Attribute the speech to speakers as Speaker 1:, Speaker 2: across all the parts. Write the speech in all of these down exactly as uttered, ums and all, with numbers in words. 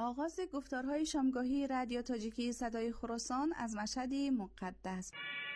Speaker 1: آغاز گفتارهای شامگاهی رادیو تاجیکی صدای خراسان از مشهد مقدس.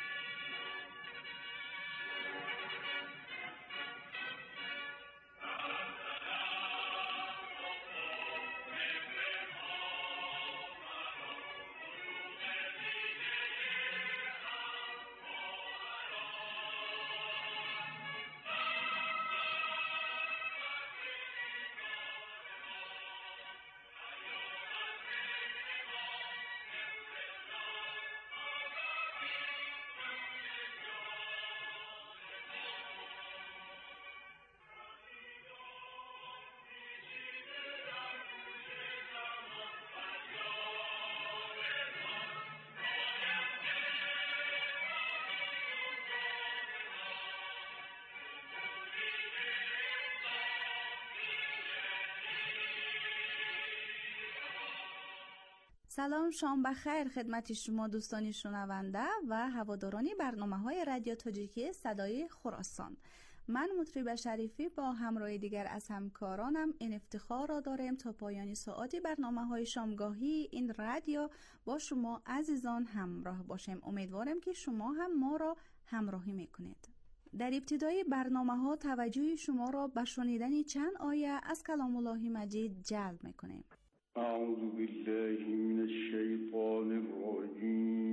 Speaker 1: سلام، شام بخیر خدمت شما دوستان شنونده و هواداران برنامه‌های رادیو تاجیکی صدای خراسان. من مطرب شریفی با همراه دیگر از همکارانم این افتخار را داریم تا پایان ساعت برنامه‌های شامگاهی این رادیو با شما عزیزان همراه باشیم. امیدوارم که شما هم ما را همراهی میکنید. در ابتدای برنامه‌ها توجه شما را به شنیدن چند آیه از کلام الله مجید جلب میکنیم.
Speaker 2: أعوذ بالله من الشيطان الرجيم.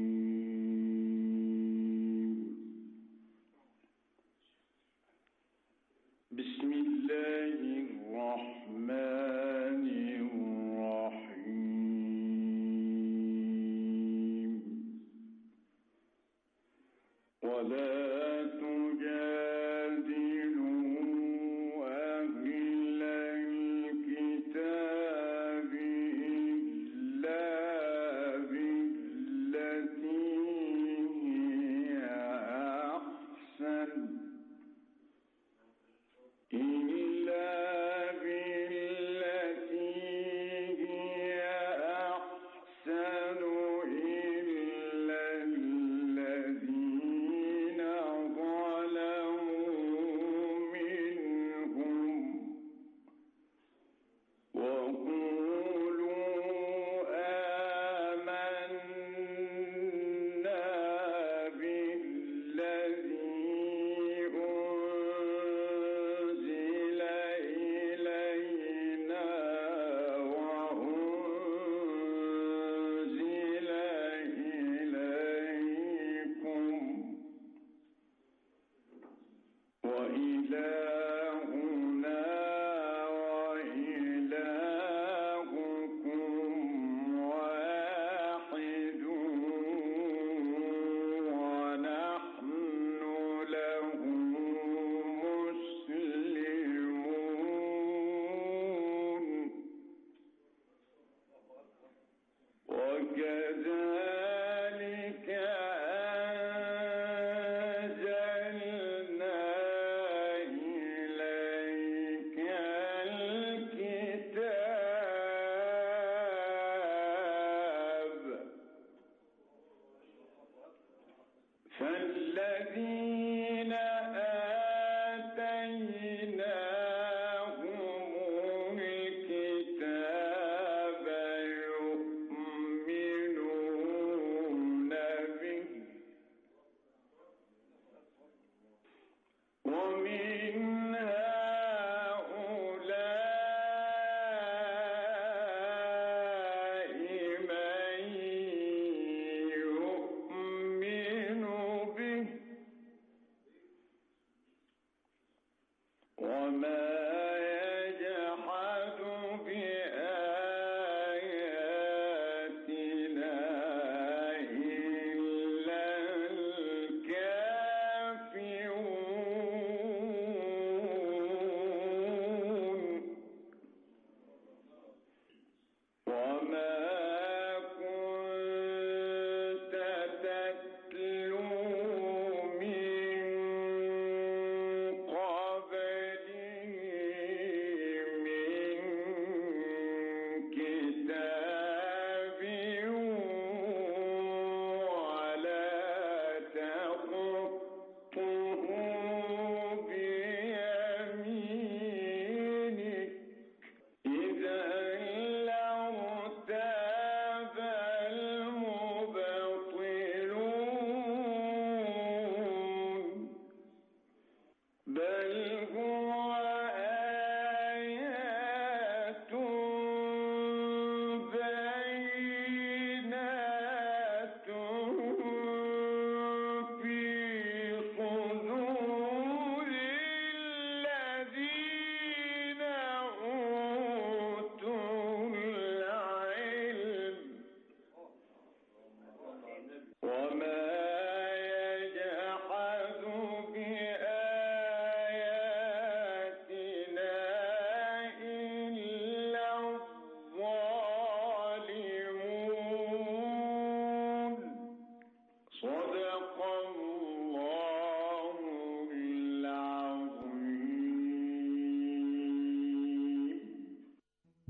Speaker 2: بسم الله الرحمن الرحيم. ولا تجادلوا أهل الكتاب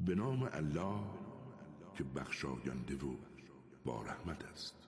Speaker 3: به نام الله که بخشاینده و با رحمت است.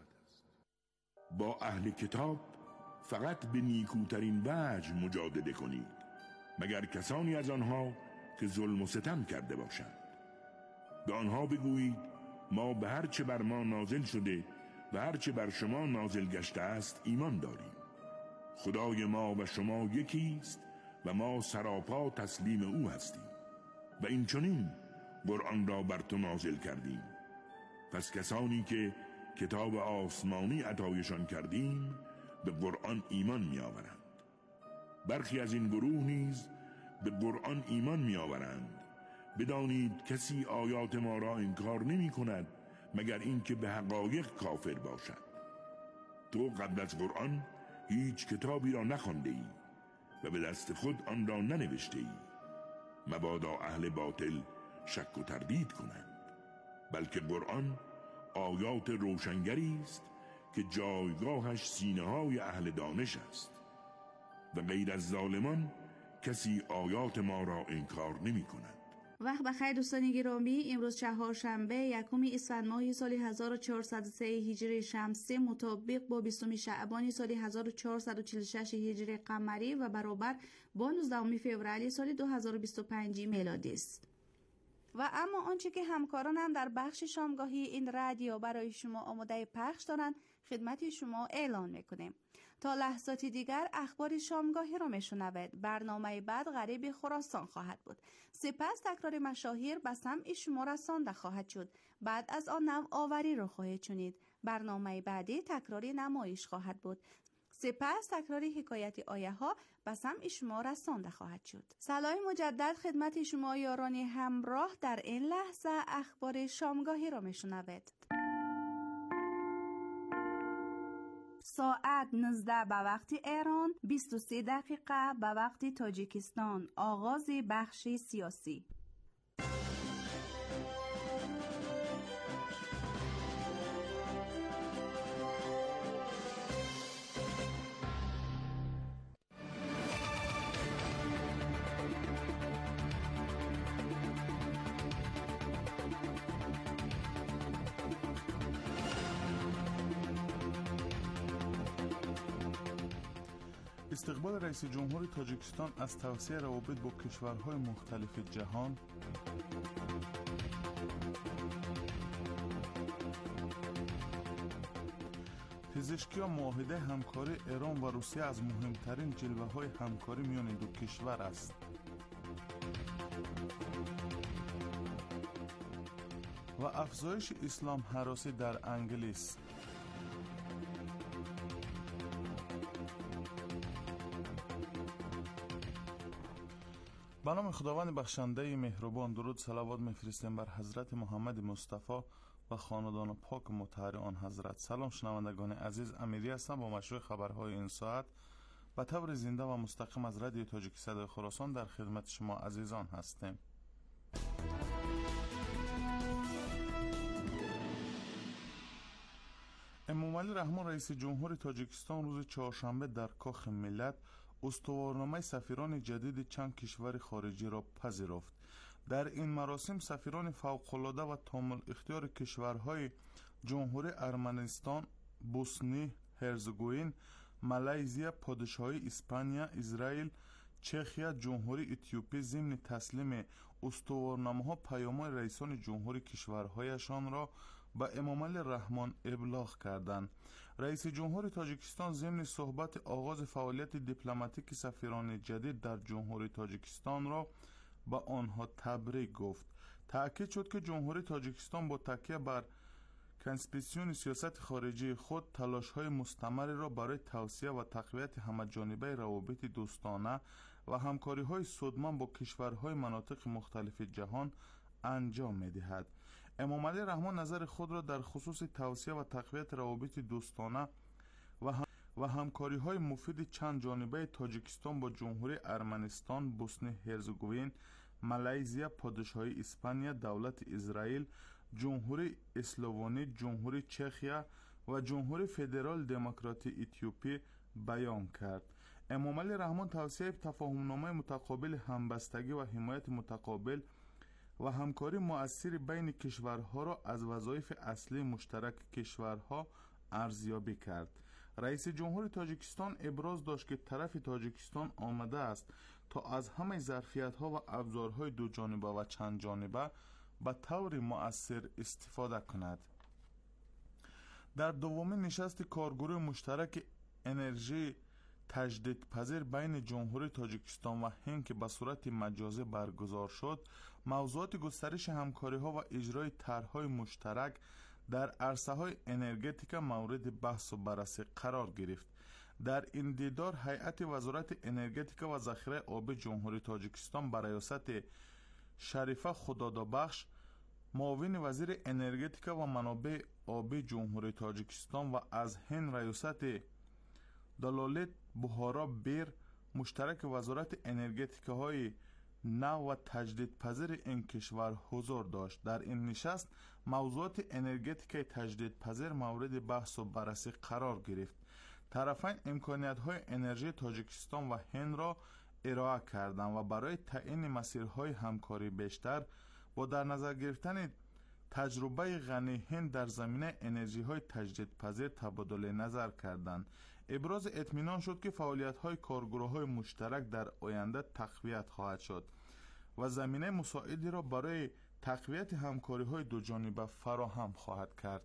Speaker 3: با اهل کتاب فقط به نیکوترین وجه مجادله کنید، مگر کسانی از آنها که ظلم و ستم کرده باشند. به آنها بگویید ما به هر چه بر ما نازل شده و هر چه بر شما نازل گشته است ایمان داریم. خدای ما و شما یکی است و ما سراپا تسلیم او هستیم و این چنین قرآن را بر تو نازل کردیم. پس کسانی که کتاب آسمانی عطایشان کردیم به قرآن ایمان می آورند. برخی از این گروه نیز به قرآن ایمان می آورند. بدانید کسی آیات ما را انکار نمی کند مگر اینکه به حقایق کافر باشد. تو قبل از قرآن هیچ کتابی را نخوانده ای و به دست خود آن را ننوشته ای. مبادا اهل باطل شک و تردید کنند. بلکه قرآن آیات روشنگری است که جایگاهش سینه های اهل دانش است و غیر از ظالمان کسی آیات ما را انکار نمی کند.
Speaker 1: وقت بخیر دوستان گرامی، امروز چهارشنبه یکم اسفند ماه سال هزار و چهارصد و سه هجری شمسی مطابق با بیستم شعبان سال هزار و چهارصد و چهل و شش هجری قمری و برابر با نوزدهم فوریه سال دو هزار و بیست و پنج میلادی است. و اما آنچه که همکارانم در بخش شامگاهی این رادیو برای شما آماده پخش دارند خدمت شما اعلان میکنیم. تا لحظاتی دیگر اخبار شامگاهی را میشنوید. برنامه بعد غریب خراسان خواهد بود. سپس تکرار مشاهیر به سمع شما رسانده خواهد شد. بعد از آن نو آوری را خواهید شنید. برنامه بعدی تکرار نمایش خواهد بود. سپس تکرار حکایت آیه ها به سمع شما رسانده خواهد شد. سلام مجدد خدمت شما یاران همراه. در این لحظه اخبار شامگاهی را میشنوید. ساعت نوزده به وقت ایران، بیست و سه دقیقه به وقت تاجیکستان. آغاز بخش سیاسی.
Speaker 4: استقبال رئیس جمهور تاجیکستان از توسعه روابط با کشورهای مختلف جهان، پزشکی و معاهده همکاری ایران و روسیه از مهمترین جلوه‌های همکاری میان دو کشور است. و افزایش اسلام هراسی در انگلیس. به نام خداوند بخشنده مهربان، درود صلوات میفرستیم بر حضرت محمد مصطفی و خاندان پاک مطهر آن حضرت. سلام شنوندگان عزیز، امیری هستم با مشروع خبرهای این ساعت و طور زنده و مستقیم از رادیو تاجیک صدای خراسان در خدمت شما عزیزان هستیم. امامعلی رحمان رئیس جمهور تاجیکستان روز چهارشنبه در کاخ ملت استوارنامه سفیران جدید چند کشور خارجی را پذیرفت. در این مراسم سفیران فوق‌العاده و تام اختیار کشورهای جمهوری ارمنستان، بوسنی هرزگوین، مالزی، پادشاهی اسپانیا، اسرائیل، چخیا، جمهوری اتیوپی ضمن تسلیم استوارنامه‌ها پیام‌های رئیسان جمهوری کشورهایشان را به امامعلی رحمان ابلاغ کردند. رئیس جمهور تاجیکستان ضمن صحبت آغاز فعالیت دیپلماتیک سفیران جدید در جمهوری تاجیکستان را به آنها تبریک گفت. تأکید شد که جمهوری تاجیکستان با تکیه بر کنسپیسیون سیاست خارجی خود تلاش‌های مستمری را برای توسعه و تقویت همه‌جانبه روابط دوستانه و همکاری‌های سودمند با کشورهای مناطق مختلف جهان انجام می‌دهد. امامعلی رحمان نظر خود را در خصوص توسعه و تقویت روابط دوستانه و هم و همکاری های مفید چند جانبه تاجیکستان با جمهوری ارمنستان، بوسنی هرزگوین، مالزی، پادشاهی اسپانیا، دولت اسرائیل، جمهوری اسلوونی، جمهوری چخیا و جمهوری فدرال دموکراتی اتیوپی بیان کرد. امامعلی رحمان توسعه تفاهم‌نامه متقابل همبستگی و حمایت متقابل و همکاری مؤثر بین کشورها را از وظایف اصلی مشترک کشورها ارزیابی کرد. رئیس جمهور تاجیکستان ابراز داشت که طرف تاجیکستان آمده است تا از همه ظرفیت‌ها و ابزارهای دو جانبه و چند جانبه به طور مؤثر استفاده کند. در دومین نشست کارگروه مشترک انرژی تجدیدپذیر بین جمهوری تاجیکستان و هند که به صورت مجازی برگزار شد، موضوعات گسترش همکاری‌ها و اجرای طرح‌های مشترک در عرصه‌های انرژتیک مورد بحث و بررسی قرار گرفت. در این دیدار هیئت وزارت انرژتیک و ذخیره آب جمهوری تاجیکستان به ریاست شریفه خدادادبخش، معاون وزیر انرژتیک و منابع آبی جمهوری تاجیکستان و از هند ریاست دلالت بهارا بیر، مشترک وزارت انرژتیک های نو و تجدیدپذیر این کشور حضور داشت. در این نشست موضوعات انرژتیک تجدیدپذیر مورد بحث و بررسی قرار گرفت. طرفین امکانیت های انرژی تاجیکستان و هند را ارائه کردند و برای تعیین مسیرهای همکاری بیشتر با در نظر گرفتن تجربه غنی هند در زمینه انرژی های تجدیدپذیر تبادل نظر کردند. ابراز اطمینان شد که فعالیت های کارگروه های مشترک در آینده تقویت خواهد شد و زمینه مساعدی را برای تقویت همکاری های دو جانبه فراهم خواهد کرد.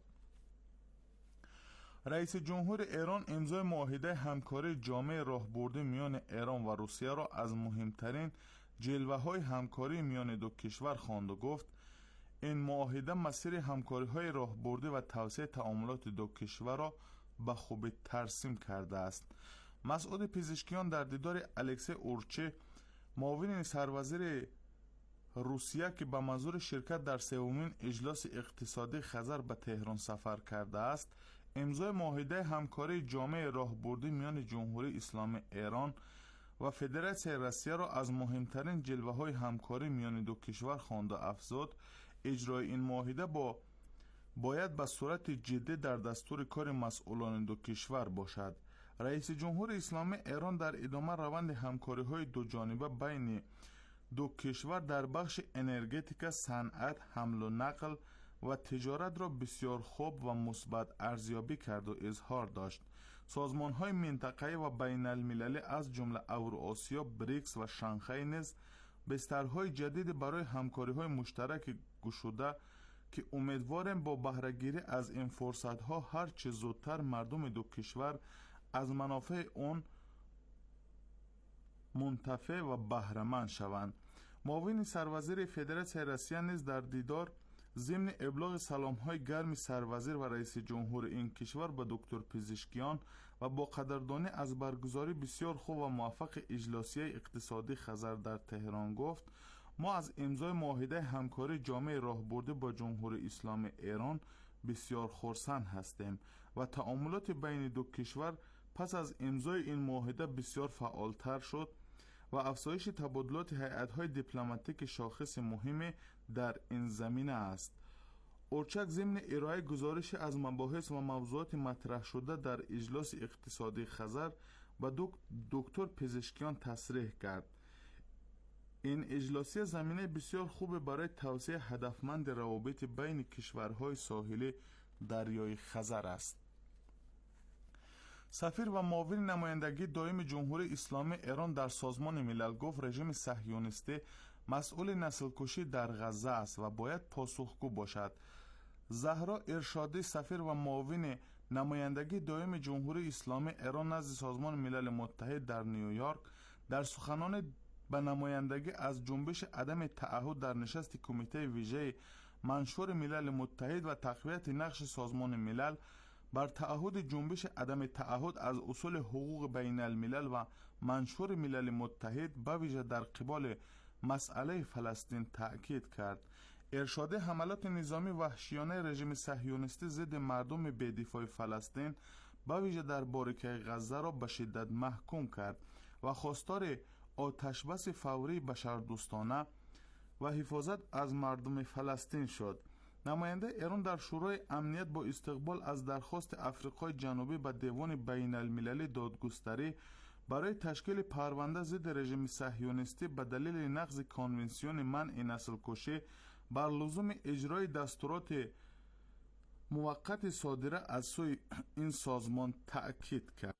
Speaker 4: رئیس جمهور ایران امضای معاهده همکاری جامع راهبردی میان ایران و روسیه را از مهمترین جلوه های همکاری میان دو کشور خواند و گفت این معاهده مسیر همکاری های راهبردی و توسعه تعاملات دو کشور را به خوبی ترسیم کرده است. مسعود پزشکیان در دیدار الکسی اورچه، معاون سروزیر روسیه که به منظور شرکت در سومین اجلاس اقتصادی خزر به تهران سفر کرده است، امضای معاهده همکاری جامع راهبردی میان جمهوری اسلامی ایران و فدراسیون روسیه را از مهمترین جلوه های همکاری میان دو کشور خواند و افزود اجرای این معاهده با باید به صورت جدی در دستور کار مسئولان دو کشور باشد. رئیس جمهور اسلامی ایران در ادامه روند همکاری های دو جانبه بین دو کشور در بخش انرژتیک، صنعت، حمل و نقل و تجارت را بسیار خوب و مثبت ارزیابی کرد و اظهار داشت. سازمان های منطقه‌ای و بین المللی از جمله اوراسیا، بریکس و شانگهای نیز بسترهای جدید برای همکاری های مشترک گشوده که امیدواریم با بهره‌گیری از این فرصت ها هر چه زودتر مردم دو کشور از منافع اون منتفع و بهره‌مند شوند. معاون سروزیر فدراسیون روسیه نیز در دیدار ضمن ابلاغ سلام‌های گرم سروزیر و رئیس جمهور این کشور به دکتر پزشکیان و با قدردانی از برگزاری بسیار خوب و موفق اجلاسیه اقتصادی خزر در تهران گفت ما از امضای معاهده همکاری جامع راهبردی با جمهوری اسلامی ایران بسیار خرسند هستیم و تعاملات بین دو کشور پس از امضای این معاهده بسیار فعالتر شد و افزایش تبادلات هیئت‌های دیپلماتیک شاخص مهمی در این زمینه است. اورچک ضمن ارائه گزارش از مباحث و موضوعات مطرح شده در اجلاس اقتصادی خزر با دکتر پزشکیان تصریح کرد این اجلاسی زمینه بسیار خوب برای توسعه هدفمند روابط بین کشورهای ساحلی دریای خزر است. سفیر و معاون نمایندگی دائم جمهوری اسلامی ایران در سازمان ملل گفت رژیم صهیونیستی مسئول نسل کشی در غزه است و باید پاسخگو باشد. زهرا ارشادی سفیر و معاون نمایندگی دائم جمهوری اسلامی ایران نزد سازمان ملل متحد در نیویورک در سخنان به نمایندگی از جنبش عدم تعهد در نشست کمیته ویژه منشور ملل متحد و تقویت نقش سازمان ملل بر تعهد جنبش عدم تعهد از اصول حقوق بین الملل و منشور ملل متحد به ویژه در قبال مسئله فلسطین تأکید کرد. ارشاد حملات نظامی وحشیانه رژیم صهیونیستی ضد مردم بی‌دفاع فلسطین به ویژه در باریکه غزه را به شدت محکوم کرد و خواستار آتشبس فوری بشردوستانه و حفاظت از مردم فلسطین شد. نماینده ایران در شورای امنیت با استقبال از درخواست افریقای جنوبی به دیوان بین المللی دادگستری برای تشکیل پرونده ضد رژیم صهیونیستی به دلیل نقض کنوانسیون منع نسل کشی بر لزوم اجرای دستورات موقت صادره از سوی این سازمان تأکید کرد.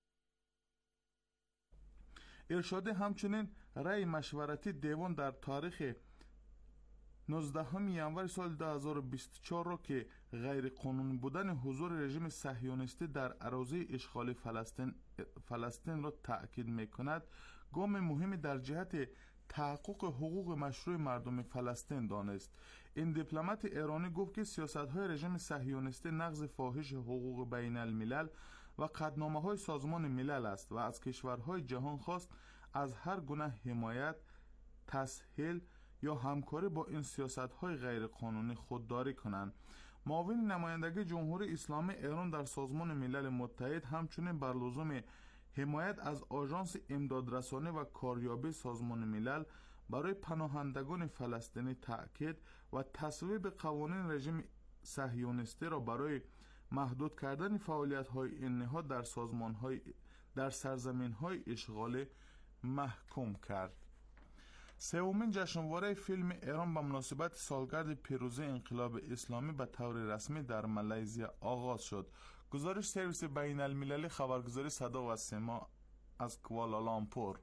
Speaker 4: ارشاد همچنین رأی مشورتی دیوان در تاریخ نوزدهم ژانویه سال دو هزار و بیست و چهار را که غیر قانونی بودن حضور رژیم صهیونیستی در اراضی اشغال فلسطین فلسطین را تأکید می‌کند، گام مهمی در جهت تحقق حقوق مشروع مردم فلسطین دانست. این دیپلمات ایرانی گفت که سیاست‌های رژیم صهیونیستی نقض فاحش حقوق بین الملل و قطعنامه‌های سازمان ملل است و از کشورهای جهان خواست از هر گونه حمایت، تسهیل یا همکاری با این سیاست‌های غیرقانونی خودداری کنند. معاون نمایندگی جمهوری اسلامی ایران در سازمان ملل متحد همچنین بر لزوم حمایت از آژانس امدادرسانی و کاریابی سازمان ملل برای پناهندگان فلسطینی تأکید و تصویب قوانین رژیم صهیونیستی را برای محدود کردن فعالیت‌های این نهاد در سازمان‌های در سرزمین‌های اشغالی محکوم کرد. سومین جشنواره فیلم ایران به مناسبت سالگرد پیروزی انقلاب اسلامی به طور رسمی در مالزی آغاز شد. گزارش سرویس بین المللی خبرگزاری صدا و سیما از کوالالامپور.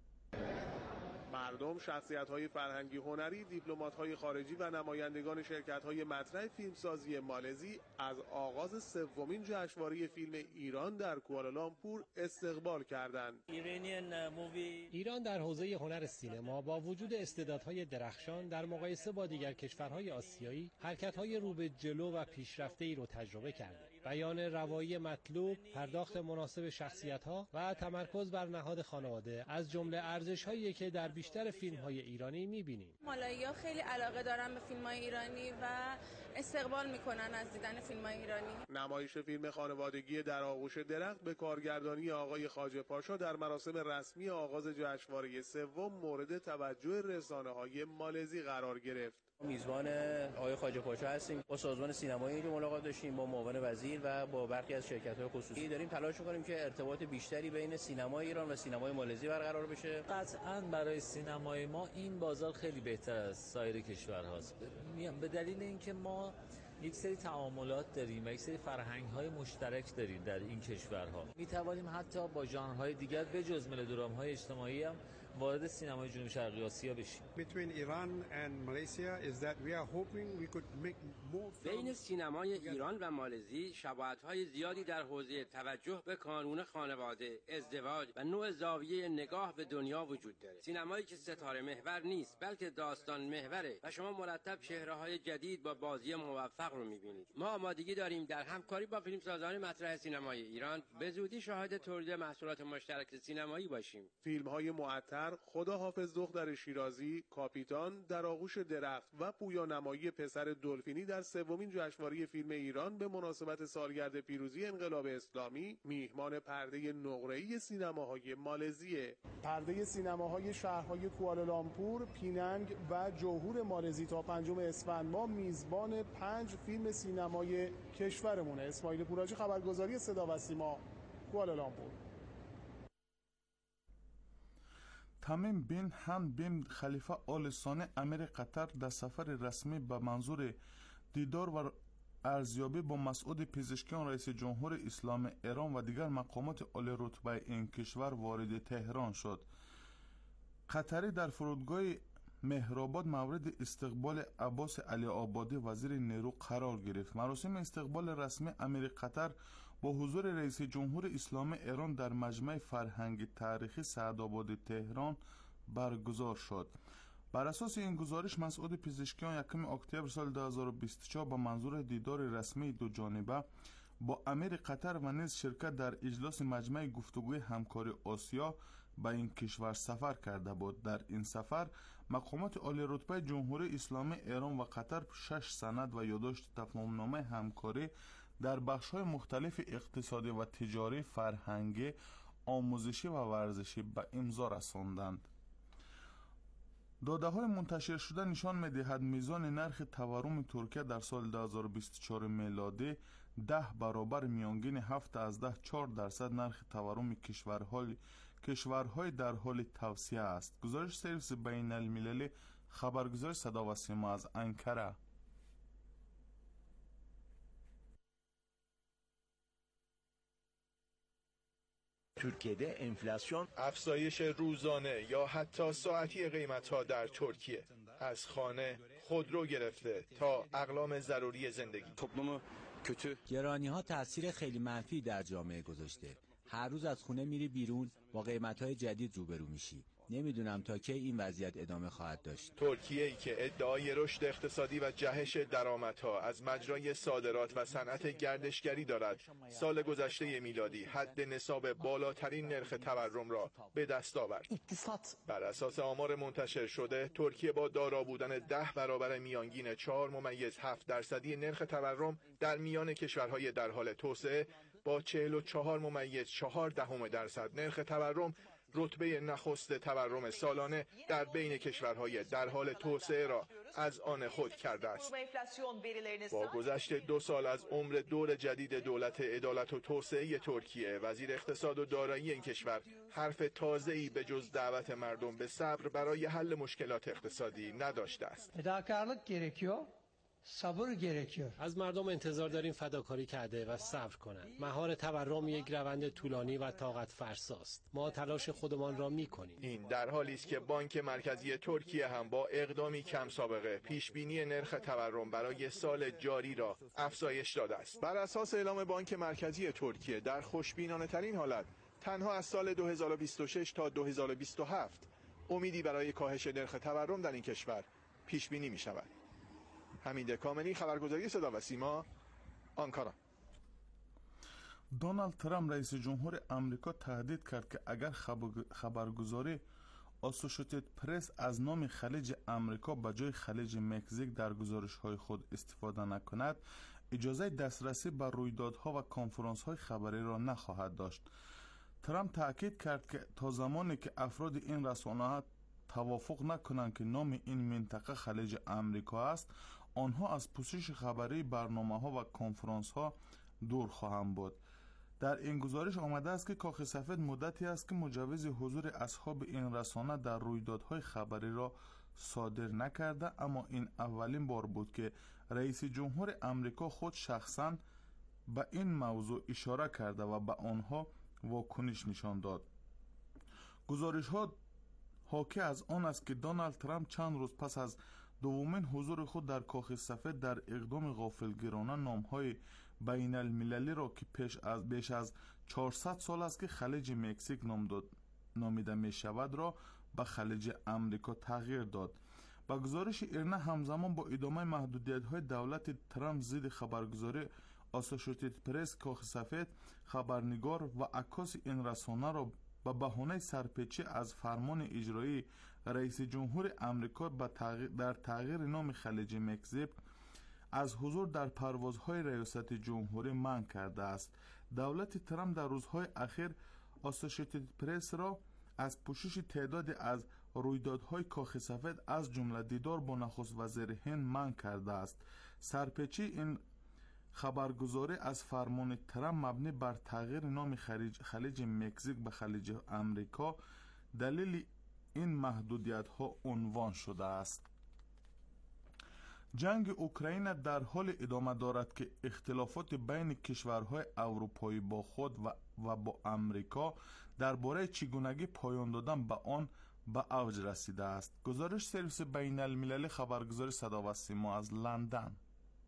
Speaker 5: مردم، شخصیت‌های فرهنگی هنری، دیپلمات‌های خارجی و نمایندگان شرکت‌های مطرح فیلمسازی مالزی از آغاز سومین جشنواره فیلم ایران در کوالالامپور استقبال کردند.
Speaker 6: ایران در حوزه هنر سینما با وجود استعدادهای درخشان در مقایسه با دیگر کشورهای آسیایی حرکت‌های رو به جلو و پیشرفته‌ای رو تجربه کرده. بیان روایی مطلوب، پرداخت مناسب شخصیت‌ها و تمرکز بر نهاد خانواده از جمله ارزش‌هایی که در بیشتر فیلم‌های ایرانی می‌بینیم.
Speaker 7: مالایی‌ها خیلی علاقه دارن به فیلم‌های ایرانی و استقبال می‌کنن از دیدن فیلم‌های ایرانی.
Speaker 5: نمایش فیلم خانوادگی در آغوش درخت به کارگردانی آقای خواجه پاشا در مراسم رسمی آغاز جشنواره سوم مورد توجه رسانه‌های مالزی قرار گرفت.
Speaker 8: میزبان آقای خواجه پاشا هستیم. با سازمان سینمایی اینجا ملاقات داشتیم، با معاون وزیر و با برخی از شرکت‌های خصوصی. داریم تلاش می‌کنیم که ارتباط بیشتری بین سینمای ایران و سینمای مالزی برقرار بشه.
Speaker 9: قطعاً برای سینمای ما این بازار خیلی بهتر از سایر کشورهاست. به دلیل اینکه ما یک سری تعاملات داریم و یک سری فرهنگ‌های مشترک داریم در این کشورها. می‌توانیم حتی با ژانرهای دیگر بجز ملودرام‌های اجتماعی هم وارد سینمای جنوب شرقی آسیا بشیم.
Speaker 10: بین سینمای ایران و مالزی شباهت‌های زیادی در حوزه توجه به کانون خانواده، ازدواج و نوع زاویه نگاه به دنیا وجود دارد. سینمایی که ستاره محور نیست بلکه داستان محوره و شما مرتب چهره‌های جدید با بازی موفق رو می‌بینید. ما آمادگی داریم در همکاری با فیلمسازان مطرح سینمای ایران به زودی شاهد تولید محصولات مشترک سینمایی باشیم.
Speaker 5: فیلم‌های معطر خدا حافظ دختر شیرازی، کاپیتان، در آغوش درخت و پویانمایی پسر دلفینی در سومین جشنواره فیلم ایران به مناسبت سالگرد پیروزی انقلاب اسلامی میهمان پرده نقره‌ای سینماهای مالزیه. پرده سینماهای شهرهای کوالالامپور، پیننگ و جوهور مالزی تا پنجم اسفند ماه میزبان پنج فیلم سینمای کشورمونه. اسماعیل پوراجی، خبرگزاری صدا و سیما، کوالالامپور.
Speaker 4: تمیم بن حمد بن خلیفه آل ثانی امیر قطر در سفر رسمی به منظور دیدار و ارزیابی با مسعود پزشکیان رئیس جمهور اسلامی ایران و دیگر مقامات عالی رتبه این کشور وارد تهران شد. قطری در فرودگاه مهرآباد مورد استقبال عباس علی آبادی وزیر نیرو قرار گرفت. مراسم استقبال رسمی امیر قطر با حضور رئیس جمهور اسلامی ایران در مجمع فرهنگی تاریخی سعدآباد تهران برگزار شد. بر اساس این گزارش مسعود پزشکیان یکم اکتبر سال دو هزار و بیست و چهار با منظور دیدار رسمی دو جانبه با امیر قطر و نیز شرکت در اجلاس مجمع گفتگوی همکاری آسیا به این کشور سفر کرده بود. در این سفر مقامات عالی رتبه جمهوری اسلامی ایران و قطر شش سند و یادداشت تفاهم‌نامه همکاری در بخش‌های مختلف اقتصادی و تجاری، فرهنگی، آموزشی و ورزشی به امضا رساندند. داده‌های منتشر شده نشان می‌دهد میزان نرخ تورم ترکیه در سال دو هزار و بیست و چهار میلادی ده برابر میانگین هفت از ده چهار درصد نرخ تورم کشورهای کشورهای در حال توسعه است. گزارش سرویس بین المللی خبرگزاری صدا و سیما از انکره.
Speaker 11: Türkiye'de enflasyon
Speaker 12: افزایش روزانه یا حتی ساعتی قیمت‌ها در ترکیه از خانه، خودرو گرفته تا اقلام ضروری زندگی.
Speaker 11: گرانی‌ها تاثیر خیلی منفی در جامعه گذاشته. هر روز از خونه میری بیرون با قیمت‌های جدید روبرو میشی. نمیدونم تا کی این وضعیت ادامه خواهد داشت.
Speaker 12: ترکیه‌ای که ادعای رشد اقتصادی و جهش درآمدها از مجرای صادرات و صنعت گردشگری دارد، سال گذشته میلادی حد نصاب بالاترین نرخ تورم را به دست آورد. بر اساس آمار منتشر شده، ترکیه با دارا بودن ده برابر میانگین چهار ممیز هفت درصدی نرخ تورم در میان کشورهای در حال توسعه با چهل و چهار ممیز چهار دهم درصد نرخ تورم رتبه نخست تورم سالانه در بین کشورهای در حال توسعه را از آن خود کرده است. با گذشت دو سال از عمر دور جدید دولت عدالت و توسعه ترکیه، وزیر اقتصاد و دارایی این کشور حرف تازه‌ای به جز دعوت مردم به صبر برای حل مشکلات اقتصادی نداشته است.
Speaker 6: صبر gerekiyor. از مردم انتظار داریم فداکاری کرده و صبر کنند. مهار تورم یک روند طولانی و طاقت فرساست. ما تلاش خودمان را می‌کنیم.
Speaker 12: این در حالی است که بانک مرکزی ترکیه هم با اقدامی کم سابقه پیش بینی نرخ تورم برای سال جاری را افزایش داده است. بر اساس اعلام بانک مرکزی ترکیه در خوشبینانه‌ترین حالت تنها از سال دو هزار و بیست و شش تا دو هزار و بیست و هفت امیدی برای کاهش نرخ تورم در این کشور پیش بینی می‌شود. حمید کاملی، خبرگزاری صدا و سیما، آنکارا.
Speaker 4: دونالد ترامپ رئیس جمهور آمریکا تهدید کرد که اگر خبرگزاری اسوشیتد پرس از نام خلیج آمریکا به جای خلیج مکزیک در گزارش‌های خود استفاده نکند، اجازه دسترسی به رویدادها و کنفرانس‌های خبری را نخواهد داشت. ترامپ تاکید کرد که تا زمانی که افراد این رسانه‌ها توافق نکنند که نام این منطقه خلیج آمریکا است، آنها از پوشش خبری، برنامه‌ها و کنفرانس‌ها دور خواهند بود. در این گزارش آمده است که کاخ سفید مدتی است که مجوز حضور اصحاب این رسانه در رویدادهای خبری را صادر نکرده، اما این اولین بار بود که رئیس جمهور آمریکا خود شخصاً به این موضوع اشاره کرده و به آنها واکنش نشان داد. گزارش‌ها حاکی از آن است که دونالد ترامپ چند روز پس از دومین حضور خود در کاخ سفید در اقدام غافلگیرانه نام‌های بین المللی را که پیش از بیش از چهارصد سال است که خلیج مکزیک نام نامیده می شود را به خلیج آمریکا تغییر داد. با گزارش ایرنا همزمان با ادامه محدودیت‌های دولت ترامپ ضد خبرگزاری اسوشیتد پرس، کاخ سفید خبرنگار و عکاس این رسانه را به بهانه سرپیچی از فرمان اجرایی رئیس جمهور آمریکا در تغییر نام خلیج مکزیک از حضور در پروازهای ریاست جمهوری منع کرده است. دولت ترامپ در روزهای اخیر اسوشیتد پرس را از پوشش تعدادی از رویدادهای کاخ سفید از جمله دیدار با نخست وزیر هند منع کرده است. سرپیچی این خبرگزاری از فرمان ترامپ مبنی بر تغییر نام خلیج, خلیج مکزیک به خلیج آمریکا دلیل این محدودیت ها عنوان شده است. جنگ اوکراین در حال ادامه دارد که اختلافات بین کشورهای اروپایی با خود و, و با آمریکا درباره چگونگی پایان دادن به آن به اوج رسیده است. گزارش سرویس بین المللی خبرگزاری صدا و سیما از لندن.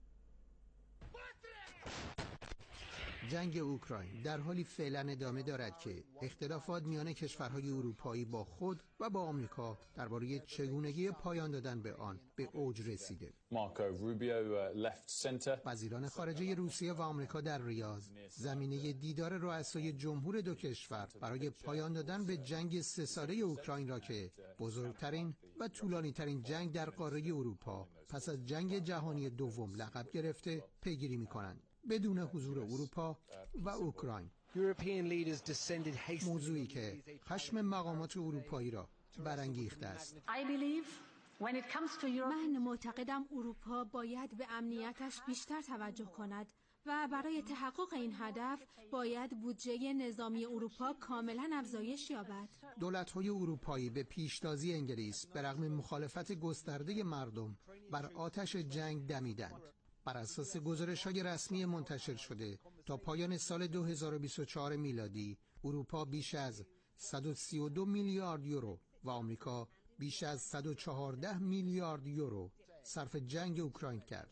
Speaker 13: جنگ اوکراین در حالی فعلا ادامه دارد که اختلافات میان کشورهای اروپایی با خود و با آمریکا درباره چگونگی پایان دادن به آن به اوج رسیده. وزیران خارجه روسیه و آمریکا در ریاض زمینه دیدار رؤسای جمهور دو کشور برای پایان دادن به جنگ سه ساله اوکراین را که بزرگترین و طولانی ترین جنگ در قاره اروپا پس از جنگ جهانی دوم لقب گرفته پیگیری می‌کنند. بدون حضور اروپا و اوکراین، موضوعی که خشم مقامات اروپایی را برانگیخته است.
Speaker 14: من معتقدم اروپا باید به امنیتش بیشتر توجه کند و برای تحقق این هدف باید بودجه نظامی اروپا کاملا افزایش یابد.
Speaker 13: دولت‌های اروپایی به پیشتازی انگلیس به رغم مخالفت گسترده مردم بر آتش جنگ دمیدند. بر اساس گزارش‌های رسمی منتشر شده تا پایان سال دو هزار و بیست و چهار میلادی اروپا بیش از صد و سی و دو میلیارد یورو و آمریکا بیش از صد و چهارده میلیارد یورو صرف جنگ اوکراین کرد.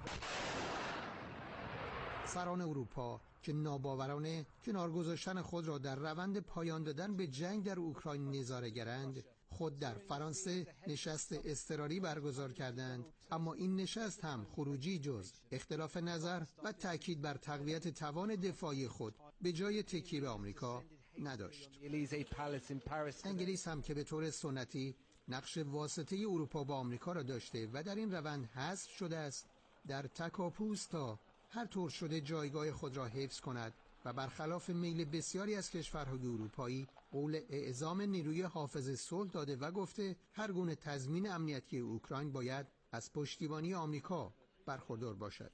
Speaker 13: سران اروپا که ناباورانه کنار گذاشتن خود را در روند پایان دادن به جنگ در اوکراین نظاره‌گرند، خود در فرانسه نشست اضطراری برگزار کردند، اما این نشست هم خروجی جز اختلاف نظر و تاکید بر تقویت توان دفاعی خود به جای تکیه به آمریکا نداشت. انگلیس هم که به طور سنتی نقش واسطه اروپا با آمریکا را داشته و در این روند حذف شده است، در تکاپوست تا هر طور شده جایگاه خود را حفظ کند و برخلاف میل بسیاری از کشورهای اروپایی قول اعزام نیروی حافظ صلح داده و گفته هر گونه تضمین امنیتی اوکراین باید از پشتیبانی آمریکا برخوردار باشد.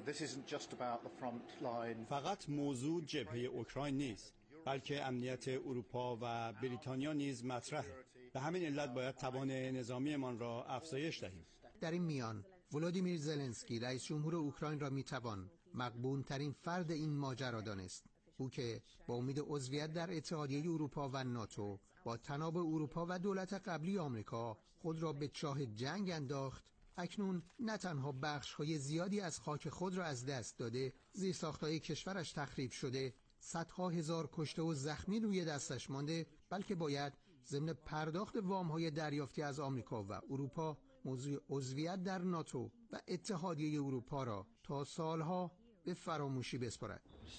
Speaker 15: فقط موضوع جبهه اوکراین نیست، بلکه امنیت اروپا و بریتانیا نیز مطرحه. به همین علت باید توان نظامیمان را افزایش دهیم.
Speaker 13: در این میان ولودیمیر زلنسکی رئیس جمهور اوکراین را میتوان مقبول ترین فرد این ماجرا دانست. او که با امید عضویت در اتحادیه اروپا و ناتو با تناب اروپا و دولت قبلی آمریکا خود را به چاه جنگ انداخت، اکنون نه تنها بخش‌های زیادی از خاک خود را از دست داده، زیرساخت‌های کشورش تخریب شده، صدها هزار کشته و زخمی روی دستش مانده، بلکه باید ضمن پرداخت وام‌های دریافتی از آمریکا و اروپا موضوع عضویت در ناتو و اتحادیه اروپا را تا سالها به فراموشی بسپارد.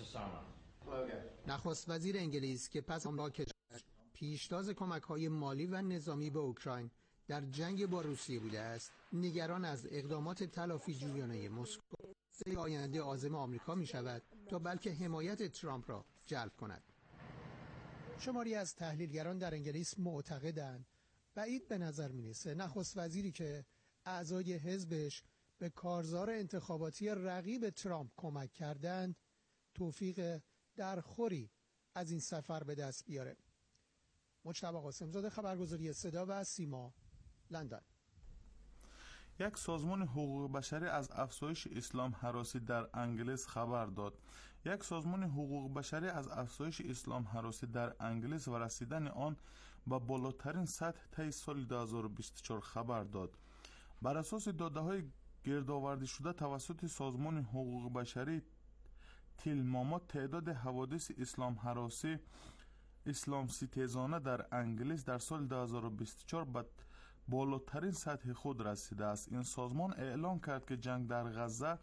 Speaker 13: نخست وزیر انگلیس که پس آن را کشور پیشتاز کمک‌های مالی و نظامی به اوکراین در جنگ با روسیه بوده است، نگران از اقدامات تلافی جویانه مسکو در آینده عازم آمریکا می شود تا بلکه حمایت ترامپ را جلب کند. شماری از تحلیلگران در انگلیس معتقدند بعید به نظر می‌رسه نخست وزیری که اعضای حزبش به کارزار انتخاباتی رقیب ترامپ کمک کردند توفیق درخوری از این سفر به دست بیاره. مجتبی قاسمزاده، خبرگزاری صدا و سیما، لندن.
Speaker 4: یک سازمان حقوق بشری از افزایش اسلام هراسی در انگلیس خبر داد. یک سازمان حقوق بشری از افزایش اسلام هراسی در انگلیس و رسیدن آن با بالاترین سطح طی سال دو هزار و بیست و چهار خبر داد. بر اساس داده‌های گردآوری شده توسط سازمان حقوق بشری تیلماما، تعداد حوادث اسلام هراسی اسلام ستیزانه در انگلیس در سال دو هزار و بیست و چهار به بالاترین سطح خود رسیده است. این سازمان اعلام کرد که جنگ در غزه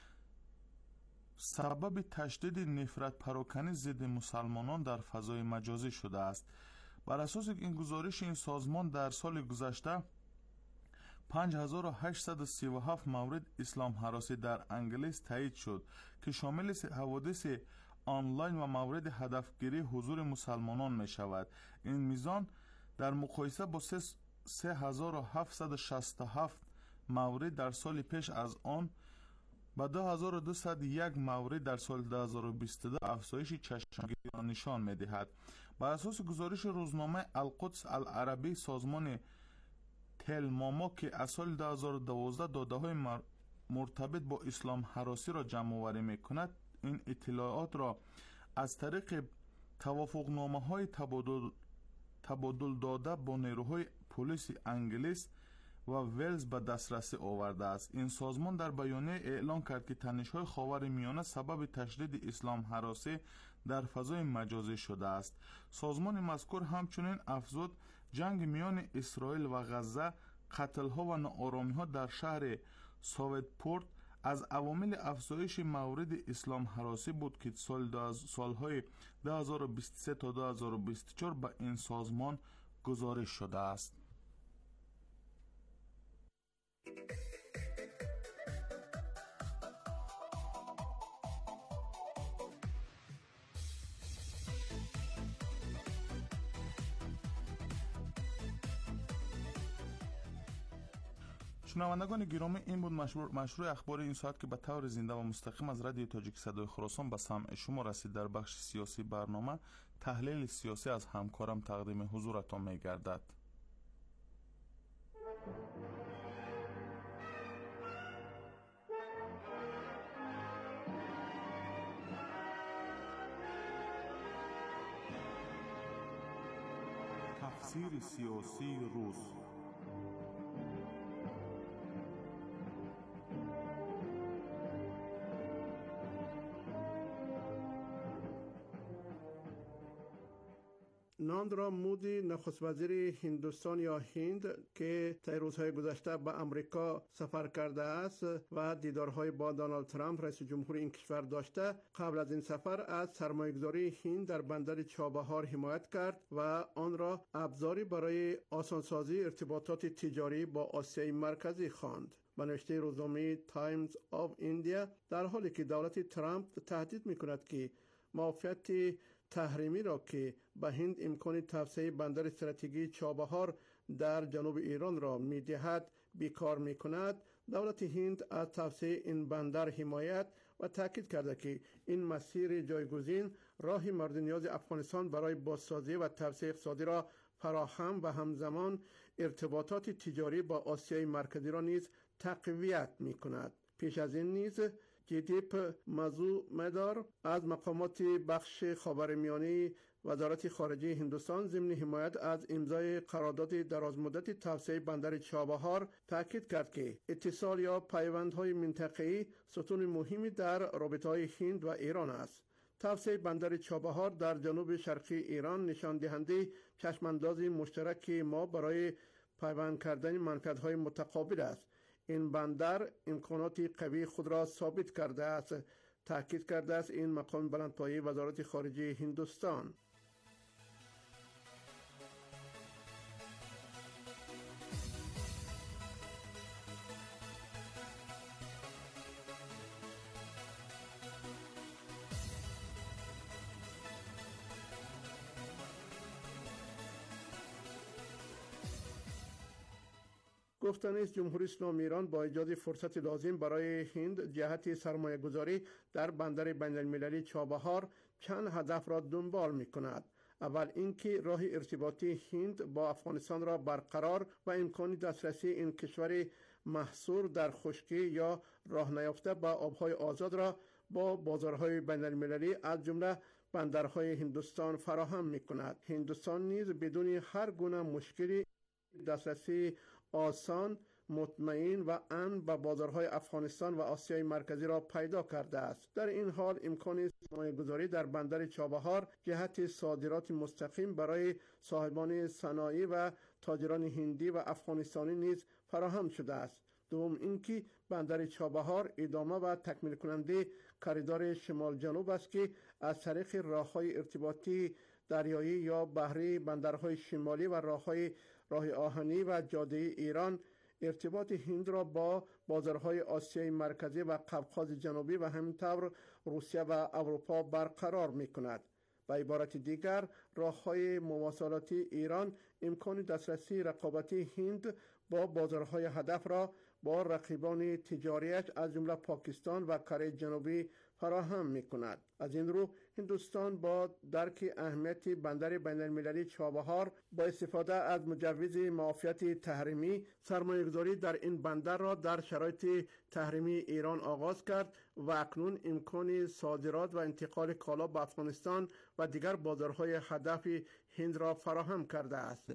Speaker 4: سبب تشدید نفرت پراکنی ضد مسلمانان در فضای مجازی شده است. بر اساس این گزارش این سازمان در سال گذشته پنج هزار و هشتصد و سی و هفت مورد اسلام هراسی در انگلیس تایید شد که شامل حوادث آنلاین و مورد هدفگیری حضور مسلمانان می شود. این میزان در مقایسه با سه هزار و هفتصد و شصت و هفت مورد در سال پیش از آن با دو هزار و دویست و یک مورد در سال دو هزار و بیست و دو افزایش چشمگیر را نشان می دهد. بر اساس گزارش روزنامه القدس العربی، سازمان تلماما که از سال دو هزار و دوازده داده‌های مرتبط با اسلام هراسی را جمع آوری می کند، این اطلاعات را از طریق توافقنامه‌های تبادل تبادل داده با نیروهای پلیس انگلیس و ولز به دسترسی آورده است. این سازمان در بیانیه اعلام کرد که تنش‌های خاورمیانه سبب تشدید اسلام هراسی در فضای مجازی شده است. سازمان مذکور همچنین افزود جنگ میان اسرائیل و غزه، قتل‌ها و ناآرامی‌ها در شهر ساوتپورت از عوامل افزایش مورد اسلام هراسی بود که سال سالهای دو هزار و بیست و سه تا دو هزار و بیست و چهار به این سازمان گزارش شده است. شنوندگان گرامی، این بود مشروع, مشروع اخبار این ساعت که به طور زنده و مستقیم از رادیو تاجیک صدای خراسان به سمع شما رسید. در بخش سیاسی برنامه تحلیل سیاسی از همکارم تقدیم حضورتان می گردد. تفسیر سیاسی روز.
Speaker 16: ناندرا مودی نخست وزیر هندوستان یا هند که طی روزهای گذشته به امریکا سفر کرده است و دیدارهای با دونالد ترامپ رئیس جمهور این کشور داشته، قبل از این سفر از سرمایه‌گذاری هند در بندر چابهار حمایت کرد و آن را ابزاری برای آسانسازی ارتباطات تجاری با آسیای مرکزی خواند. به نوشته روزنامه تایمز آف ایندیا، در حالی که دولت ترامپ تهدید می‌کند که موافقت تحریمی را که به هند امکان توسعه بندر استراتژیکی چابهار در جنوب ایران را می‌دهد بیکار می‌کند، دولت هند از توسعه این بندر حمایت و تاکید کرده که این مسیر جایگزین راه مورد نیاز افغانستان برای بازسازی و توسعه اقتصادی را فراهم و همزمان ارتباطات تجاری با آسیای مرکزی را نیز تقویت می‌کند. پیش از این نیز جیدیپ مزومدار از مقامات بخش خاورمیانه وزارت خارجه هندوستان ضمن حمایت از امضای قرارداد درازمدت توسعه بندر چابهار تاکید کرد که اتصال یا پیوندهای منطقه‌ای ستون مهمی در رابطه‌های هند و ایران است. توسعه بندر چابهار در جنوب شرقی ایران نشان دهنده چشمانداز مشترک ما برای پیوند کردن منفعت‌های متقابل است. این بندر امکانات قوی خود را ثابت کرده است، تاکید کرده است این مقام بلندپایه وزارت خارجه هندوستان. گفتن است جمهوری اسلامی ایران با ایجاد فرصت لازم برای هند جهت سرمایه گذاری در بندر بین المللی چابهار چند هدف را دنبال می کند. اول اینکه راه ارتباطی هند با افغانستان را برقرار و امکان دسترسی این کشور محصور در خشکی یا راه نیافته به آبهای آزاد را با بازارهای بین المللی از جمله بندرهای هندوستان فراهم می کند. هندوستان نیز بدون هر گونه مشکلی دسترسی آسان، مطمئن و امن به بازارهای افغانستان و آسیای مرکزی را پیدا کرده است. در این حال امکان سرمایه‌گذاری در بندر چابهار جهت صادرات مستقیم برای صاحبان صنایع و تاجران هندی و افغانستانی نیز فراهم شده است. دوم اینکه بندر چابهار ادامه و تکمیل کننده کریدور شمال جنوب است که از طریق راه‌های ارتباطی دریایی یا بحری بندرهای شمالی و راه‌های راه آهنی و جاده ایران ارتباط هند را با بازارهای آسیای مرکزی و قفقاز جنوبی و همینطور روسیه و اروپا برقرار می کند. به عبارت دیگر، راه‌های مواصلاتی ایران امکان دسترسی رقابتی هند با بازارهای هدف را با رقیبان تجاریش از جمله پاکستان و کره جنوبی فراهم می کند. از این رو هندوستان با درک اهمیت بندر بین المللی چابهار با استفاده از مجوز معافیت تحریمی سرمایه‌گذاری در این بندر را در شرایط تحریمی ایران آغاز کرد و اکنون امکان صادرات و انتقال کالا به افغانستان و دیگر بازارهای هدف هند را فراهم کرده است.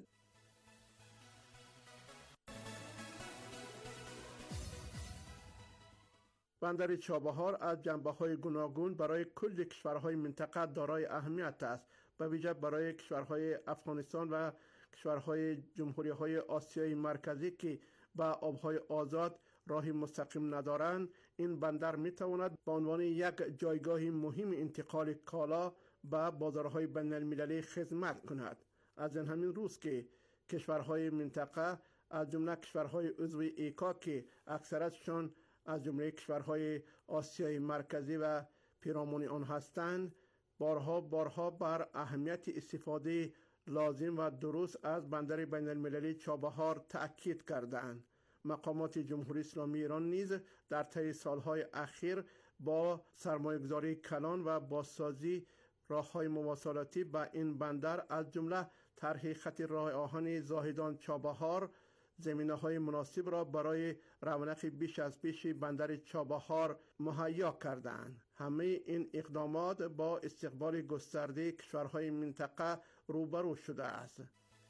Speaker 16: بندر چابهار از جنبه‌های گوناگون برای کل کشورهای منطقه دارای اهمیت است، به ویژه برای کشورهای افغانستان و کشورهای جمهوری‌های آسیای مرکزی که به آبهای آزاد راه مستقیم ندارند. این بندر می‌تواند به عنوان یک جایگاه مهم انتقال کالا به بازارهای بین المللی خدمت کند. از این همین روز که کشورهای منطقه از جمله کشورهای عضو ایکا که اکثرشان از جمله کشورهای آسیای مرکزی و پیرامون آن هستند، بارها بارها بر اهمیت استفاده لازم و درست از بندر بین المللی چابهار تأکید کردند. مقامات جمهوری اسلامی ایران نیز در طی سالهای اخیر با سرمایه‌گذاری کلان و بازسازی راه‌های مواصلاتی به این بندر از جمله طرح خط راه آهن زاهدان چابهار زمینه‌های مناسب را برای رونق بیش از پیش بندر چابهار مهیا کردند. همه این اقدامات با استقبال گسترده کشورهای منطقه روبرو شده است.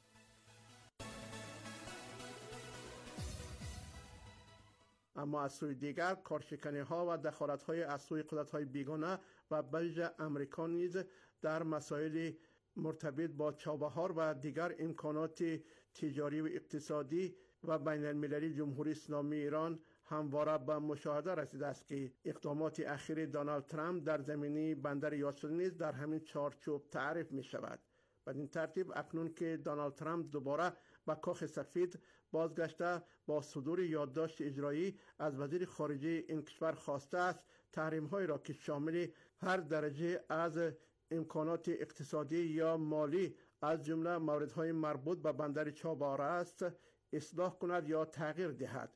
Speaker 16: اما از سوی دیگر کارشکنی‌ها و دخالت‌های از سوی قدرت‌های بیگانه و بلژ امریکا نیز در مسائل مرتبط با چابهار و دیگر امکانات تجاری و اقتصادی و بین المللی جمهوری اسلامی ایران همواره به مشاهده رسیده است که اقدامات اخیر دونالد ترامپ در زمینه بندر یاسر نیز در همین چارچوب تعریف می شود. بدین ترتیب اکنون که دونالد ترامپ دوباره به کاخ سفید بازگشته با صدور یادداشت اجرایی از وزیر خارجه این کشور خواسته است تحریم‌هایی را که شامل هر درجه از امکانات اقتصادی یا مالی از جمله موردهای مربوط به بندر چابهار است اصلاح کند یا تغییر دهد.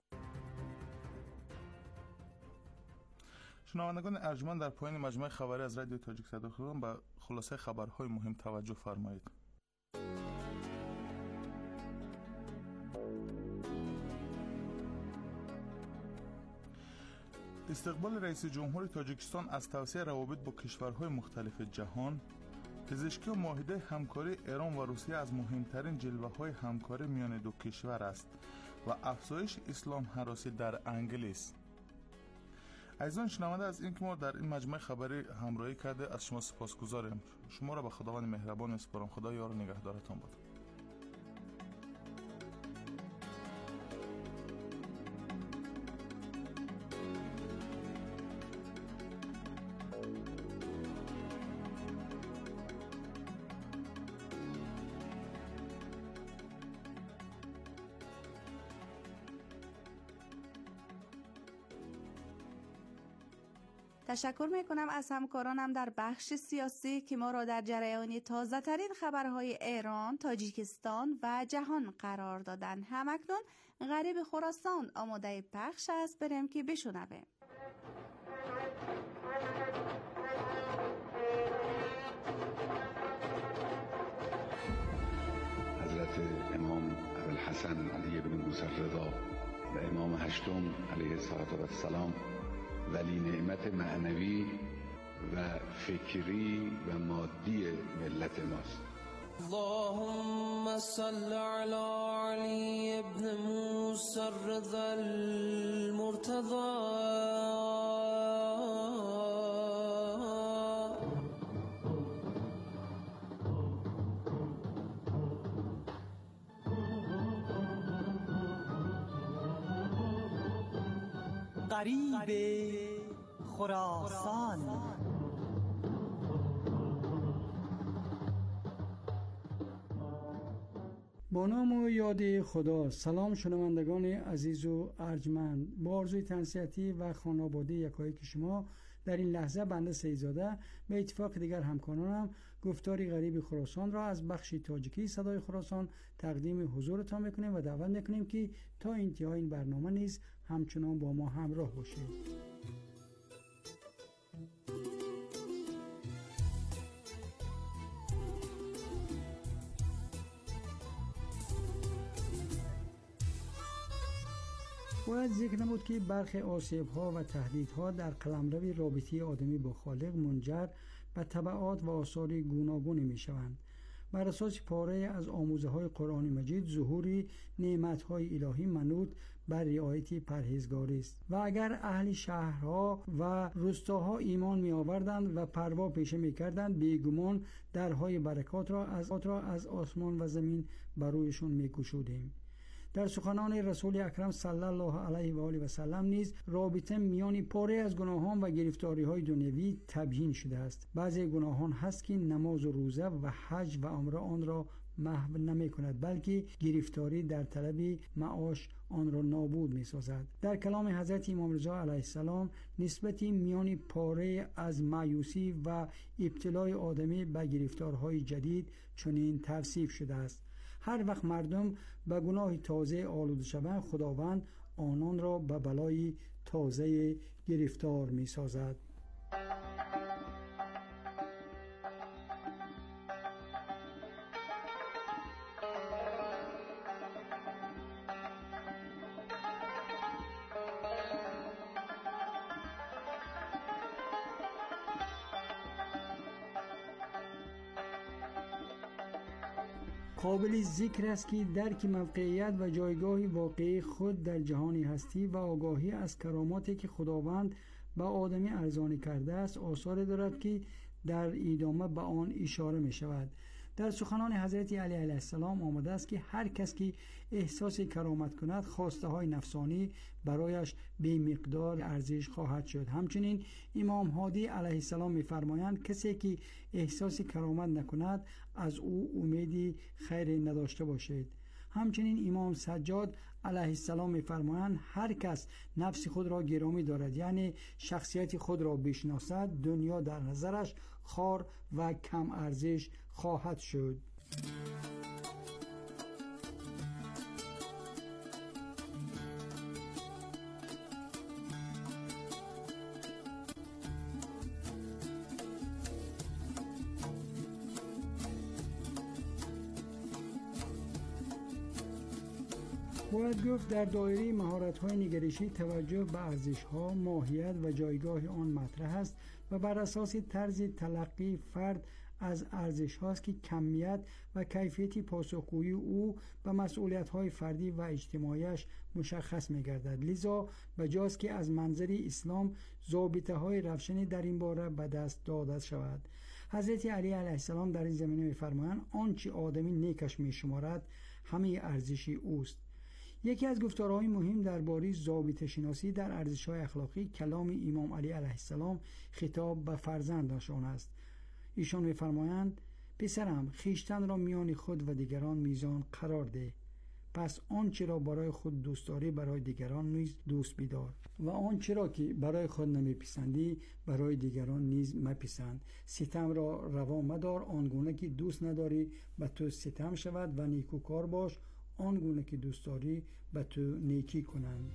Speaker 4: شنوندگان ارجمند، در پایان مجموعه خبری از رادیو تاجیک صدای خراسان به خلاصه خبرهای مهم توجه فرمایید. استقبال رئیس جمهور تاجیکستان از توسعه روابط با کشورهای مختلف جهان، پزشکی و معاهده همکاری ایران و روسیه از مهمترین جلوه‌های همکاری میان دو کشور است و افزایش اسلام هراسی در انگلیس. عزیزان شنونده، از اینکه ما در این مجموعه خبری همراهی کرده از شما سپاسگزاریم. شما را به خداوند مهربان میسپارم. خدا یار و نگهدارتان باد.
Speaker 1: تشکر می کنم از همکارانم در بخش سیاسی که ما را در جریان تازه ترین خبرهای ایران، تاجیکستان و جهان قرار دادند. همکنون غریب خراسان آماده پخش است، بریم که بشنویم.
Speaker 17: حضرت امام ابوالحسن علی بن موسی رضا و امام هشتم علیه السلام ولی نعمت معنوی و فکری و مادی ملت ماست.
Speaker 18: اللهم صل علی علی ابن موسی رضا المرتضی.
Speaker 19: غریب خراسان.
Speaker 20: با نام و یاد خدا. سلام شنوندگان عزیز و ارجمند. با آرزوی تنصیحاتی و خانواده یکایک شما در این لحظه بنده سیدزاده به اتفاق دیگر همکارانم گفتاری غریب خراسان را از بخش تاجیکی صدای خراسان تقدیم حضورتان میکنیم و دعوت میکنیم که تا انتهای این برنامه نیز همچنان با ما همراه باشید. باید ذکر نمود که برخی آسیب‌ها و تهدیدها در قلمرو رابطه آدمی با خالق منجر به تبعات و آثار گوناگونی می‌شوند. بر اساس پاره از آموزه‌های قرآن مجید ظهور نعمت‌های الهی منوط بر رعایت پرهیزگاری است و اگر اهل شهرها و روستاها ایمان می‌آوردند و پروا پیشه می‌کردند، بیگمان درهای برکات را از را از آسمان و زمین بر رویشون می‌گشودیم. در سخنان رسول اکرم صلی الله علیه و آله و سلم نیز رابطه میان پاره از گناهان و گرفتاری‌های دنیوی تبیین شده است. بعضی گناهان هست که نماز و روزه و حج و عمره آن را محو نمی کند، بلکه گرفتاری در طلب معاش آن را نابود می سازد. در کلام حضرت امام رضا علیه السلام نسبت میان پاره از مایوسی و ابتلای آدمی به گرفتارهای جدید چنین توصیف شده است: هر وقت مردم به گناه تازه آلوده شوند، خداوند آنان را به بلای تازه گرفتار می سازد. قابل ذکر است که درک موقعیت و جایگاه واقعی خود در جهان هستی و آگاهی از کراماتی که خداوند به آدمی ارزانی کرده است آثار دارد که در ادامه به آن اشاره می شود. در سخنان حضرت علی علیه السلام آمده است که هر کس که احساس کرامت کند خواسته های نفسانی برایش بی مقدار ارزش خواهد شد. همچنین امام هادی علیه السلام می‌فرمایند کسی که احساس کرامت نکند از او امیدی خیر نداشته باشید. همچنین امام سجاد علیه السلام می‌فرمایند هر کس نفس خود را گرامی دارد، یعنی شخصیت خود را بشناسد، دنیا در نظرش خوار و کم ارزش خواهد شد. باید گفت در دایره مهارت‌های نگرشی توجه به ارزش‌ها، ماهیت و جایگاه آن مطرح است و بر اساس طرز تلقی فرد از ارزش هاست که کمیت و کیفیت پاسخگویی او به مسئولیت‌های فردی و اجتماعیش مشخص می‌گردد. لذا بجاست که از منظر اسلام ضابطه‌های روشنی در این باره به دست داده شود. حضرت علی علیه السلام در این زمینه می‌فرمایند آنچه آدمی نیکش می‌شمارد همه ارزشی اوست. یکی از گفتارهای مهم درباره ضابطه شناسی در ارزش‌های اخلاقی کلام امام علی علیه السلام خطاب به فرزندشان است. ایشان می‌فرمایند پسرم خویشتن را میان خود و دیگران میزان قرار ده، پس آنچه را برای خود دوست داری برای دیگران نیز دوست بدار و آنچه را که برای خود نمیپسندی برای دیگران نیز مپسند. ستم را روا مدار، آنگونه که دوست نداری به تو ستم شود و نیکوکار باش آنگونه که دوست داری به تو نیکی کنند.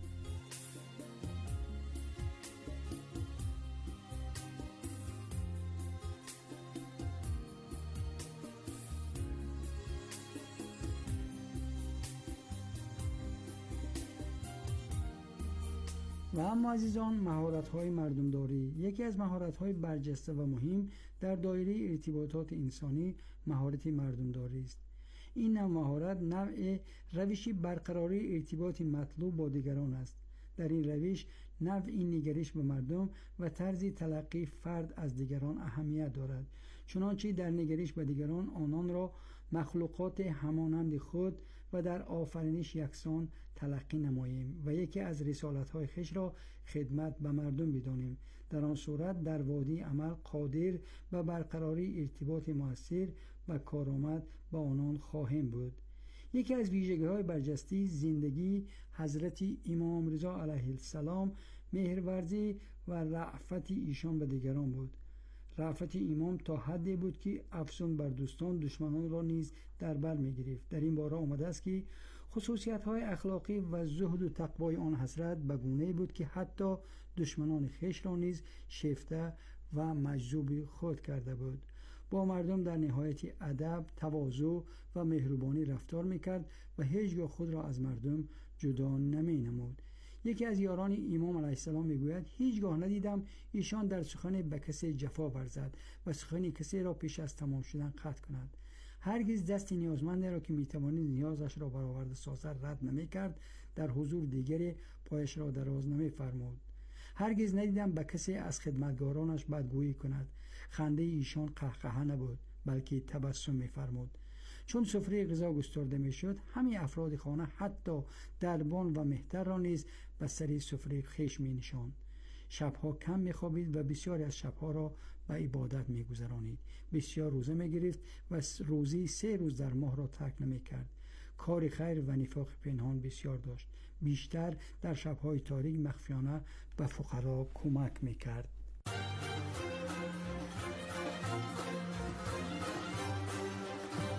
Speaker 20: و اما عزیزان مهارت‌های مردمداری، یکی از مهارت‌های برجسته و مهم در دایره ارتباطات انسانی مهارت مردمداری است. این نوع مهارت نوع روش برقراری ارتباط مطلوب با دیگران است. در این روش نوع نگرش به مردم و طرز تلقی فرد از دیگران اهمیت دارد، چنانچه در نگرش به دیگران آنان را مخلوقات همانند خود و در آفرینش یکسان تلقی نماییم و یکی از رسالت‌های خویش را خدمت به مردم بدانیم. در آن صورت در وادی عمل قادر به برقراری ارتباط مؤثر و کارآمد با آنان خواهیم بود. یکی از ویژگی‌های برجسته زندگی حضرت امام رضا علیه السلام مهرورزی و رأفت ایشان به دیگران بود. رأفت امام تا حدی بود که افسون بر دوستان دشمنان را نیز در بر می‌گرفت. در این باره آمده است که خصوصیت‌های اخلاقی و زهد و تقوای آن حضرت به گونه‌ای بود که حتی دشمنان خویش را نیز شیفته و مجذوب خود کرده بود. با مردم در نهایت ادب، تواضع و مهربانی رفتار می‌کرد و هیچگاه خود را از مردم جدا نمی‌نمود. یکی از یاران امام علیه السلام میگوید هیچگاه ندیدم ایشان در سخن به کسی جفا ورزد و سخن کسی را پیش از تمام شدن قطع کند. هرگز دست نیازمند را که میتوانید نیازش را برآورده سازد رد نمی‌کرد، در حضور دیگری پایش را دراز نمی‌فرمود. هرگز ندیدم به کسی از خدمتگارانش بدگویی کند. خنده ایشان قهقه نبود بلکه تبسم می‌فرمود. چون سفره غذا گسترده میشد همه افراد خانه حتی دربان و مهتر را نیز به سر سفره خویش می نشاند. شبها کم می خوابید و بسیاری از شبها را به عبادت می گذرانید. بسیار روزه می گرفت و روزی سه روز در ماه را ترک نمی کرد. کار خیر و نفاق پنهان بسیار داشت. بیشتر در شبهای تاریک مخفیانه به فقرا کمک می کرد.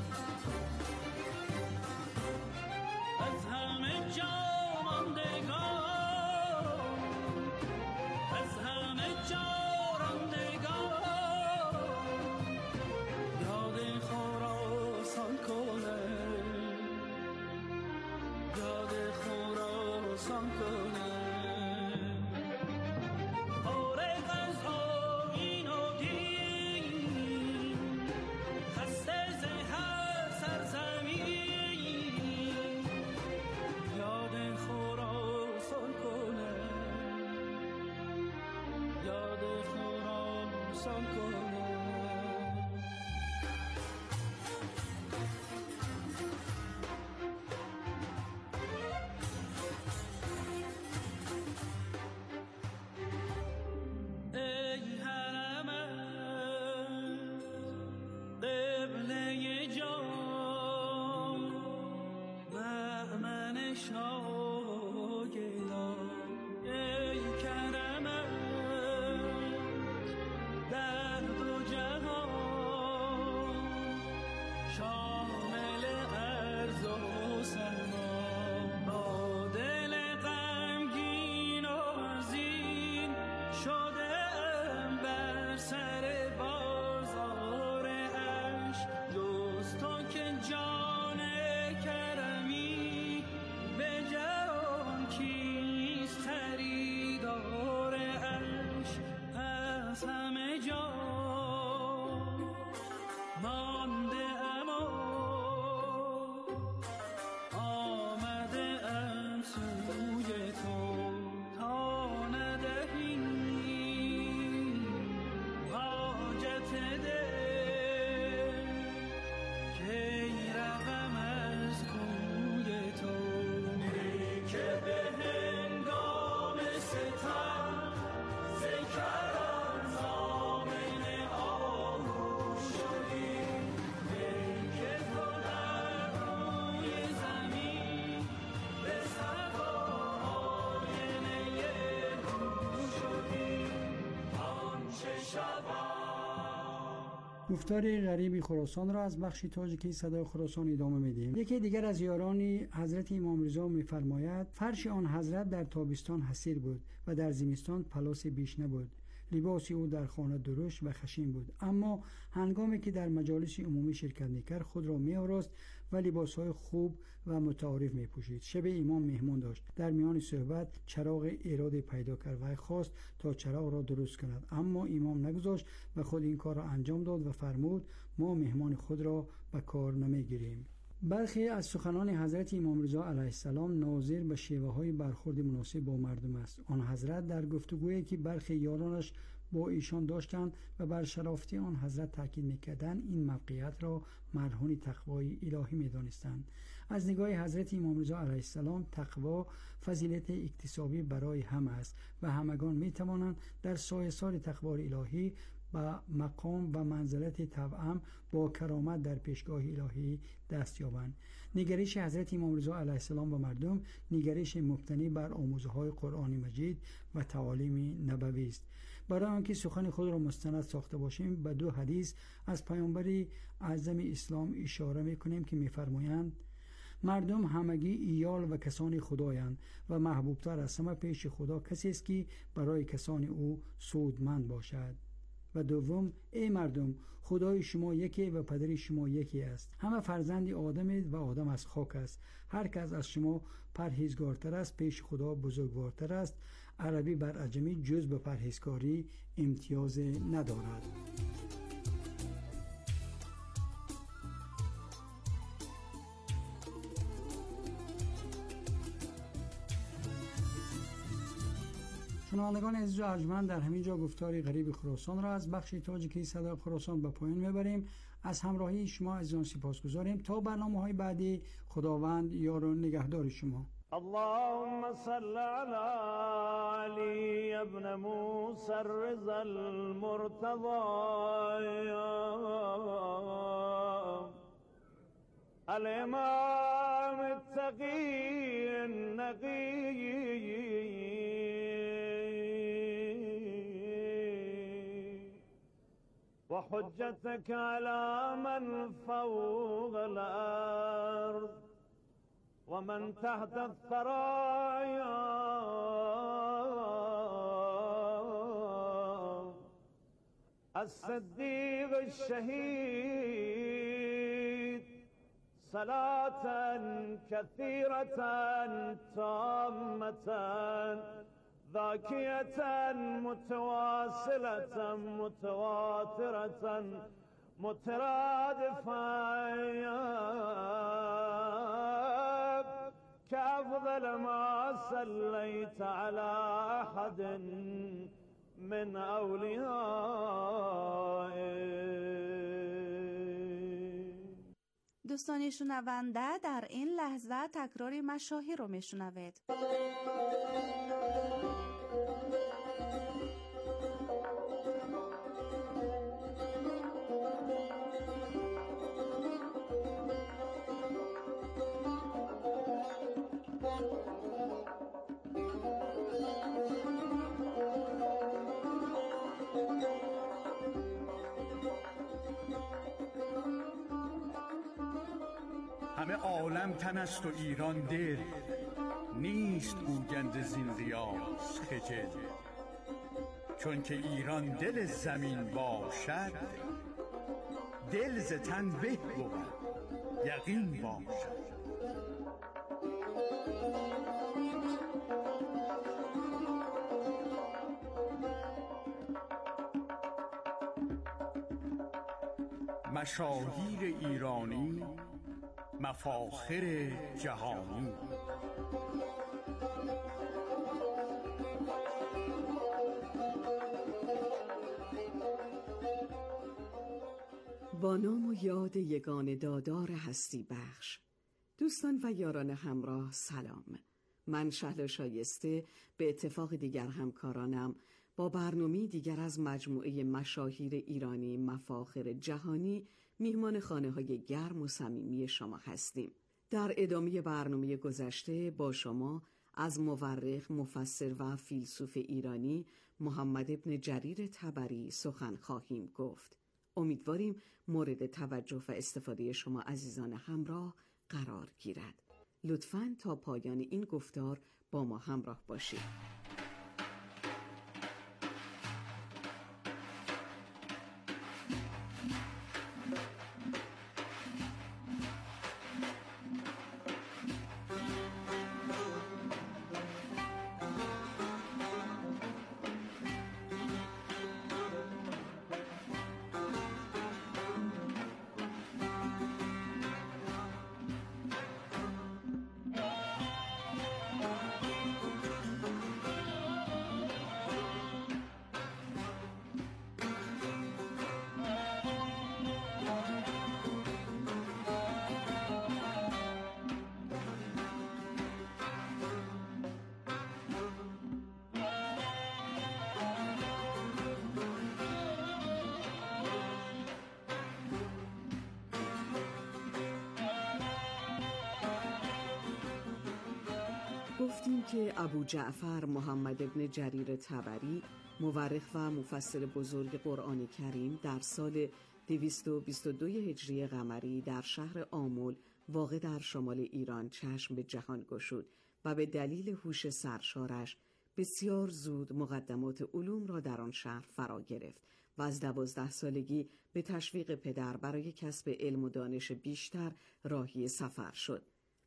Speaker 21: از همه جا ماندگان
Speaker 18: خراسان کنه.
Speaker 20: گفتار غریبی خراسان را از بخش تاجیکی صدای خراسان ادامه میدیم. یکی دیگر از یاران حضرت امام رضا میفرماید فرش آن حضرت در تابستان حسیر بود و در زمستان پلاس بیش نبود. لباس او در خانه درشت و خشین بود، اما هنگامی که در مجالس عمومی شرکت میکرد خود را میآراست و لباسهای خوب و متعارف میپوشید. شب امام مهمان داشت. در میان صحبت چراغ اراده پیدا کرد و خواست تا چراغ را درست کند، اما امام نگذاشت و خود این کار را انجام داد و فرمود ما مهمان خود را به کار نمیگیریم. برخی از سخنان حضرت امام رضا علیه السلام ناظر به شیوه های برخورد مناسب با مردم است. آن حضرت در گفتگویی که برخی یارانش با ایشان داشتند و بر شرافتی آن حضرت تاکید میکردند این موقعیت را مرهون تقوای الهی میدانستند. از نگاه حضرت امام رضا علیه السلام تقوا فضیلت اکتسابی برای همه است و همگان میتوانند در سایه‌سار تقوای الهی با مقام و منزلت توأم با کرامت در پیشگاه الهی دست یابند. نگرش حضرت امام رضا علیه السلام و مردم نگرش مبتنی بر آموزه‌های قرآن مجید و تعالیم نبوی است. برای آنکه سخن خود را مستند ساخته باشیم به دو حدیث از پیامبر اعظم اسلام اشاره می‌کنیم که می‌فرمایند مردم همگی ایال و کسان خدایند و محبوبتر از همه پیش خدا کسی است که برای کسان او سودمند باشد. و دوم ای مردم خدای شما یکی و پدر شما یکی است. همه فرزند آدم و آدم از خاک است. هر کس از شما پرهیزگارتر است پیش خدا بزرگوارتر است. عربی بر عجمی جز به پرهیزکاری امتیاز ندارد. شنوندگان عزیز و ارجمند، در همین جا گفتار غریب خراسان را از بخش تاجیکی صدای خراسان به پایان میبریم. از همراهی شما عزیزان سپاسگزاریم. تا برنامه‌های بعدی خداوند یار و نگهدار شما.
Speaker 21: اللهم صل على علي ابن موسى الرضا المرتضى الامام التقي النقي وحجتك على من فوق الأرض ومن تحت الثرايا الصديق الشهيد صلاة كثيرة تامة ذاكية متواصلة متواترة مترادفة كأفضل ما صليت على أحد من أوليائك.
Speaker 1: دوستان شنونده، در این لحظه تکراری مشاهیر رو میشنوید.
Speaker 2: همه عالم تن است و ایران دل، نیست گویند زین ریاض خجل. چون که ایران دل زمین باشد، دل ز تن به بود یقین باشد. مشاهیر ایرانی، مفاخر جهانی.
Speaker 22: با نام و یاد یگانه دادار هستی بخش. دوستان و یاران همراه سلام. من شهلا شایسته به اتفاق دیگر همکارانم با برنامه دیگر از مجموعه مشاهیر ایرانی مفاخر جهانی میهمان خانه های گرم و صمیمی شما هستیم. در ادامه برنامه گذشته با شما از مورخ، مفسر و فیلسوف ایرانی محمد ابن جریر طبری سخن خواهیم گفت. امیدواریم مورد توجه و استفاده شما عزیزان همراه قرار گیرد. لطفاً تا پایان این گفتار با ما همراه باشید. گفتیم که ابو جعفر محمد ابن جریر طبری مورخ و مفسر بزرگ قرآن کریم در سال دویست و بیست و دو هجری قمری در شهر آمل واقع در شمال ایران چشم به جهان گشود و به دلیل هوش سرشارش بسیار زود مقدمات علوم را در آن شهر فرا گرفت و از دوازده سالگی به تشویق پدر برای کسب علم و دانش بیشتر راهی سفر شد.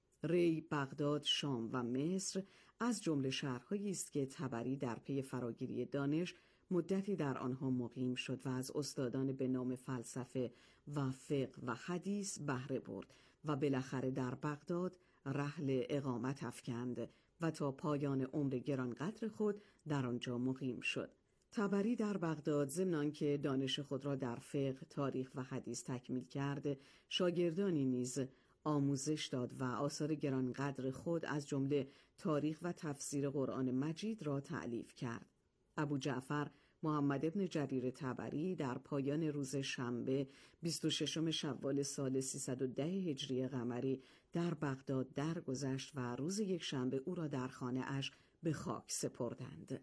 Speaker 22: ری، بغداد، شام و مصر از جمله شهرهایی است که طبری در پی فراگیری دانش مدتی در آنها مقیم شد و از استادان به نام فلسفه و فقه و حدیث بهره برد و بالاخره در بغداد رحل اقامت افکند و تا پایان عمر گرانقدر خود در آنجا مقیم شد. طبری در بغداد ضمن آنکه دانش خود را در فقه، تاریخ و حدیث تکمیل کرد، شاگردانی نیز آموزش داد و آثار گرانقدر خود از جمله تاریخ و تفسیر قرآن مجید را تألیف کرد. ابو جعفر محمد ابن جریر طبری در پایان روز شنبه بیست و ششم شوال سال سیصد و ده هجری قمری در بغداد درگذشت و روز یک شنبه او را در خانه اش به خاک سپردند.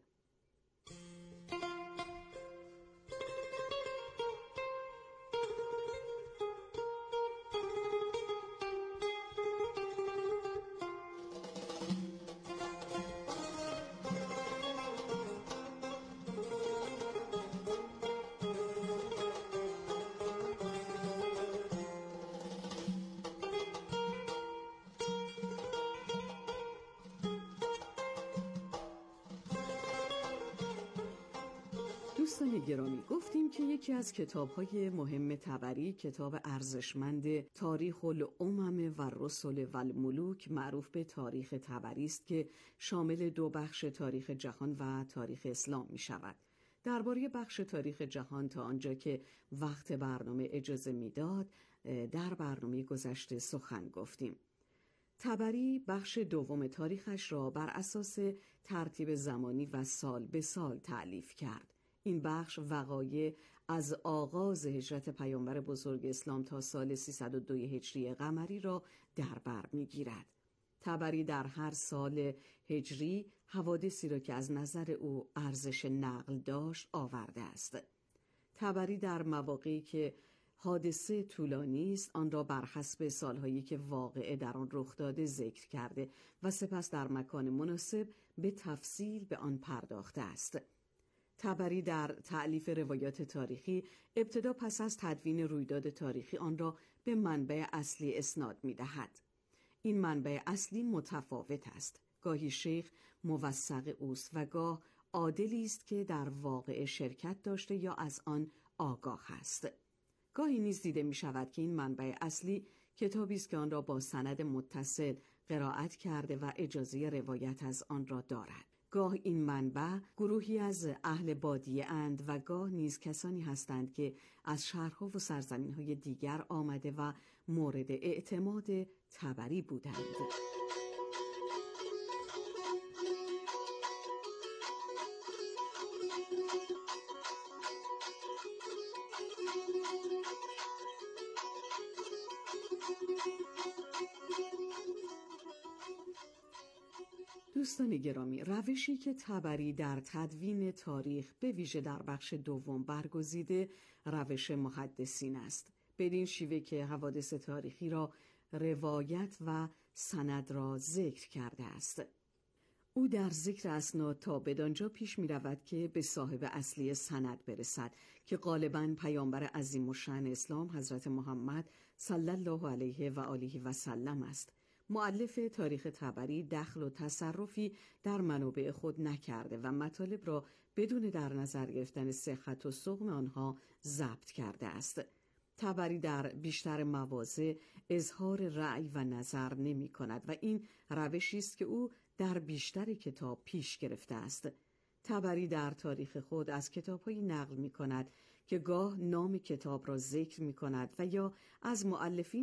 Speaker 22: دوستان گرامی، گفتیم که یکی از کتاب‌های مهم طبری کتاب ارزشمند تاریخ الامم و رسل و الملوک معروف به تاریخ طبری است که شامل دو بخش تاریخ جهان و تاریخ اسلام می شود. درباره بخش تاریخ جهان تا آنجا که وقت برنامه اجازه میداد در برنامه گذشته سخن گفتیم. طبری بخش دوم تاریخش را بر اساس ترتیب زمانی و سال به سال تألیف کرد. این بخش وقایع از آغاز هجرت پیامبر بزرگ اسلام تا سال سیصد و دو هجری قمری را در بر می‌گیرد. طبری در هر سال هجری حوادثی را که از نظر او ارزش نقل داشت آورده است. طبری در مواقعی که حادثه طولانی است آن را بر حسب سالهایی که واقعه در آن رخ داده ذکر کرده و سپس در مکان مناسب به تفصیل به آن پرداخته است. طبری در تألیف روایات تاریخی ابتدا پس از تدوین رویداد تاریخی آن را به منبع اصلی اسناد می‌دهد. این منبع اصلی متفاوت است. گاهی شیخ موثق اوست و گاه عادلی است که در واقعه شرکت داشته یا از آن آگاه است. گاهی نیز دیده می شود که این منبع اصلی کتابی است که آن را با سند متصل قرائت کرده و اجازه روایت از آن را دارد. گاه این منبع گروهی از اهل بادیه اند و گاه نیز کسانی هستند که از شهرها و سرزمین‌های دیگر آمده و مورد اعتماد طبری بودند. دوستان گرامی، روشی که طبری در تدوین تاریخ به ویژه در بخش دوم برگزیده روش محدثین است. بدین شیوه که حوادث تاریخی را روایت و سند را ذکر کرده است. او در ذکر اسناد تا بدانجا پیش می رود که به صاحب اصلی سند برسد که غالباً پیامبر عظیم الشأن اسلام حضرت محمد صلی الله علیه و آله و سلم است. مؤلف تاریخ طبری دخل و تصرفی در منابع خود نکرده و مطالب را بدون در نظر گرفتن صحت و سقم آنها ضبط کرده است. طبری در بیشتر مواضع اظهار رأی و نظر نمی کند و این روشی است که او در بیشتر کتاب پیش گرفته است. طبری در تاریخ خود از کتاب‌هایی نقل می کند که گاه نام کتاب را ذکر می کند و یا از مؤلفین